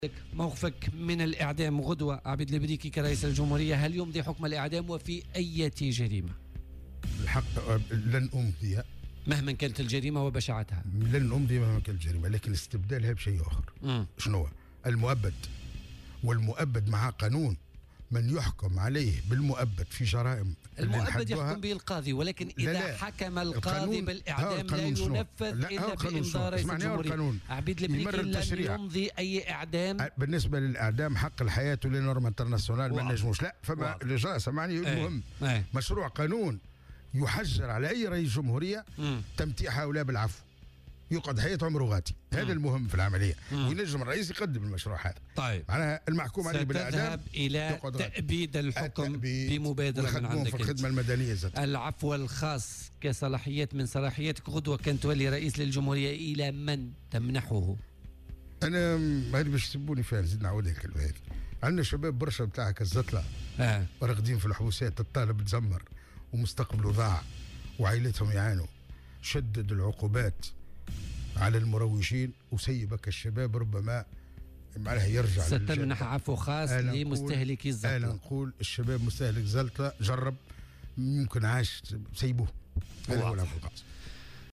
موقفك من الإعدام غدوة عبيد البريكي كرئيس الجمهورية، هل يمضي حكم الإعدام وفي أي جريمة؟ الحق لن أمضي مهما كانت الجريمة وبشاعتها، لن أمضي مهما كانت الجريمة، لكن استبدالها بشيء آخر. شنو هو؟ المؤبد، والمؤبد مع قانون. من يحكم عليه بالمؤبد في جرائم المؤبد يحكم به القاضي، ولكن إذا حكم القاضي بالإعدام لا ينفذ إلا بإمضاء رئيس الجمهورية. عبيد البريكي لن يمضي أي إعدام. بالنسبة للإعدام حق الحياة ولنورم انترناسيونال ما نجموش، لا فما الإجراء سمعني. المهم مشروع قانون يحجر على أي رئيس جمهورية تمتيع هؤلاء بالعفو، يقعد حياته عمره غاتي. هذا المهم في العملية. وينجم الرئيس يقدم المشروع هذا. طيب معناها المحكوم عليه بالإعدام ستذهب إلى تأبيد الحكم بمبادرة من عندك في الخدمة المدنية العفو الخاص كصلاحيات من صلاحياتك غدوة كان تولي رئيس للجمهورية، إلى من تمنحه؟ أنا هذه باش تسبوني فيها، نزيد نعاودها الكلمة هذه. عندنا شباب برشا بتاعك الزطلة راقدين في الحبوسات، الطالب تزمر ومستقبله ضاع وعائلتهم يعانوا. شدد العقوبات على المروجين وسيبك الشباب ربما معناها يرجع. ستمنح عفو خاص لمستهلكي الزلطة. أنا نقول الشباب مستهلك زلطة جرب، ممكن عاش سيبوه. هذا هو العفو الخاص.